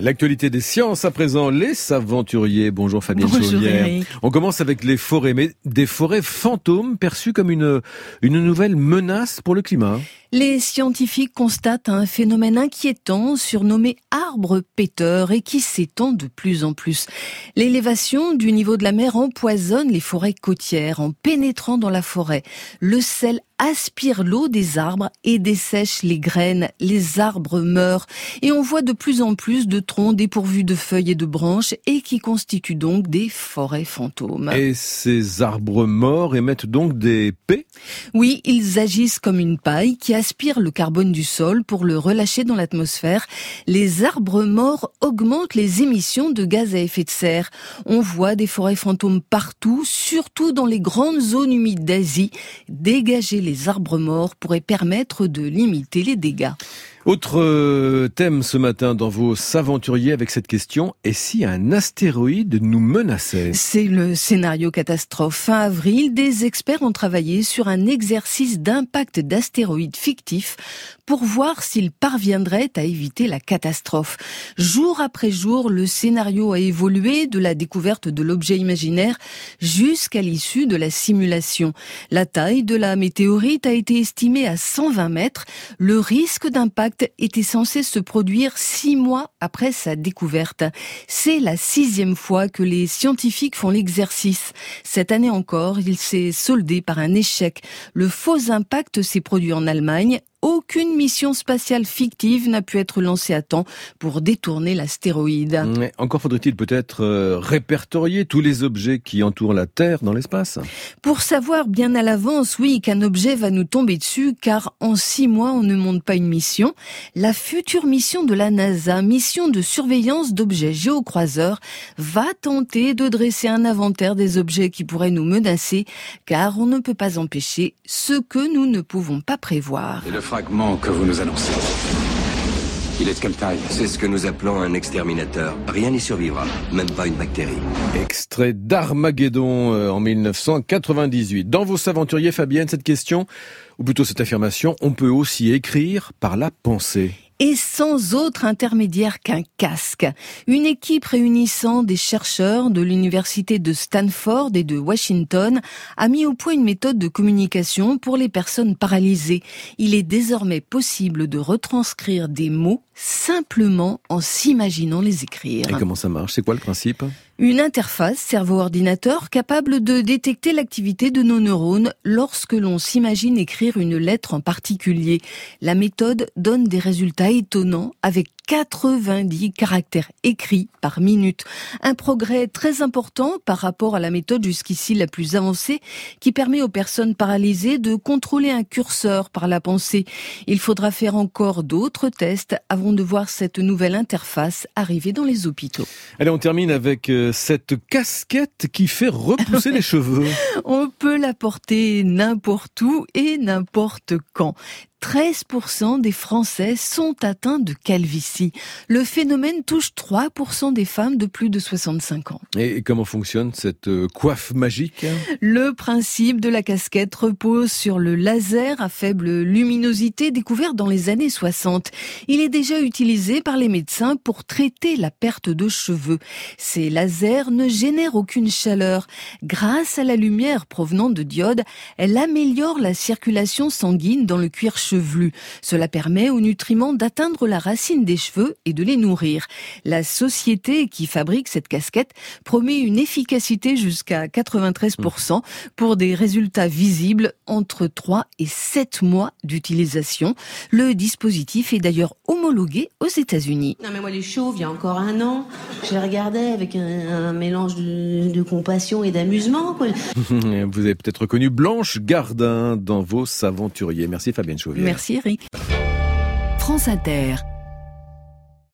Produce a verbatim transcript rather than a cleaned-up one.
L'actualité des sciences à présent, les Saventuriers. Bonjour Fabienne Bonjour Chaumière. Eric. On commence avec les forêts, mais des forêts fantômes perçues comme une, une nouvelle menace pour le climat. Les scientifiques constatent un phénomène inquiétant surnommé arbre péteur et qui s'étend de plus en plus. L'élévation du niveau de la mer empoisonne les forêts côtières en pénétrant dans la forêt. Le sel aspire l'eau des arbres et dessèche les graines. Les arbres meurent et on voit de plus en plus de troncs dépourvus de feuilles et de branches et qui constituent donc des forêts fantômes. Et ces arbres morts émettent donc des paies ? Oui, ils agissent comme une paille qui aspire le carbone du sol pour le relâcher dans l'atmosphère. Les arbres morts augmentent les émissions de gaz à effet de serre. On voit des forêts fantômes partout, surtout dans les grandes zones humides d'Asie. Dégager les arbres morts pourrait permettre de limiter les dégâts. Autre thème ce matin dans vos Saventuriers avec cette question, et si un astéroïde nous menaçait ? C'est le scénario catastrophe. Fin avril, des experts ont travaillé sur un exercice d'impact d'astéroïdes fictif pour voir s'ils parviendraient à éviter la catastrophe. Jour après jour, le scénario a évolué de la découverte de l'objet imaginaire jusqu'à l'issue de la simulation. La taille de la météorite a été estimée à cent vingt mètres. Le risque d'impact était censé se produire six mois après sa découverte. C'est la sixième fois que les scientifiques font l'exercice. Cette année encore, il s'est soldé par un échec. Le faux impact s'est produit en Allemagne. Aucune mission spatiale fictive n'a pu être lancée à temps pour détourner l'astéroïde. Mais encore faudrait-il peut-être euh, répertorier tous les objets qui entourent la Terre dans l'espace ? Pour savoir bien à l'avance, oui, qu'un objet va nous tomber dessus, car en six mois, on ne monte pas une mission. La future mission de la NASA, mission de surveillance d'objets géocroiseurs, va tenter de dresser un inventaire des objets qui pourraient nous menacer, car on ne peut pas empêcher ce que nous ne pouvons pas prévoir. Et le fragment que vous nous annoncez, il est de quelle taille ? C'est ce que nous appelons un exterminateur. Rien n'y survivra, même pas une bactérie. Extrait d'Armageddon euh, en dix-neuf cent quatre-vingt-dix-huit. Dans vos Saventuriers, Fabienne, cette question, ou plutôt cette affirmation, on peut aussi écrire par la pensée. Et sans autre intermédiaire qu'un casque. Une équipe réunissant des chercheurs de l'université de Stanford et de Washington a mis au point une méthode de communication pour les personnes paralysées. Il est désormais possible de retranscrire des mots simplement en s'imaginant les écrire. Et comment ça marche ? C'est quoi le principe ? Une interface cerveau-ordinateur capable de détecter l'activité de nos neurones lorsque l'on s'imagine écrire une lettre en particulier. La méthode donne des résultats étonnants avec quatre-vingt-dix caractères écrits par minute. Un progrès très important par rapport à la méthode jusqu'ici la plus avancée qui permet aux personnes paralysées de contrôler un curseur par la pensée. Il faudra faire encore d'autres tests avant de voir cette nouvelle interface arriver dans les hôpitaux. Allez, on termine avec euh, cette casquette qui fait repousser les cheveux. On peut la porter n'importe où et n'importe quand. treize pour cent des Français sont atteints de calvitie. Le phénomène touche trois pour cent des femmes de plus de soixante-cinq ans. Et comment fonctionne cette euh, coiffe magique ? Le principe de la casquette repose sur le laser à faible luminosité découvert dans les années soixante. Il est déjà utilisé par les médecins pour traiter la perte de cheveux. Ces lasers ne génèrent aucune chaleur. Grâce à la lumière provenant de diodes, elle améliore la circulation sanguine dans le cuir chevelu. Cela permet aux nutriments d'atteindre la racine des cheveux et de les nourrir. La société qui fabrique cette casquette promet une efficacité jusqu'à quatre-vingt-treize pour cent pour des résultats visibles entre trois et sept mois d'utilisation. Le dispositif est d'ailleurs homologué aux États-Unis. Non mais moi les chauves, il y a encore un an, je les regardais avec un, un mélange de, de compassion et d'amusement, quoi. Vous avez peut-être reconnu Blanche Gardin dans vos Saventuriers. Merci Fabienne Chaumière. Merci Eric. France Inter.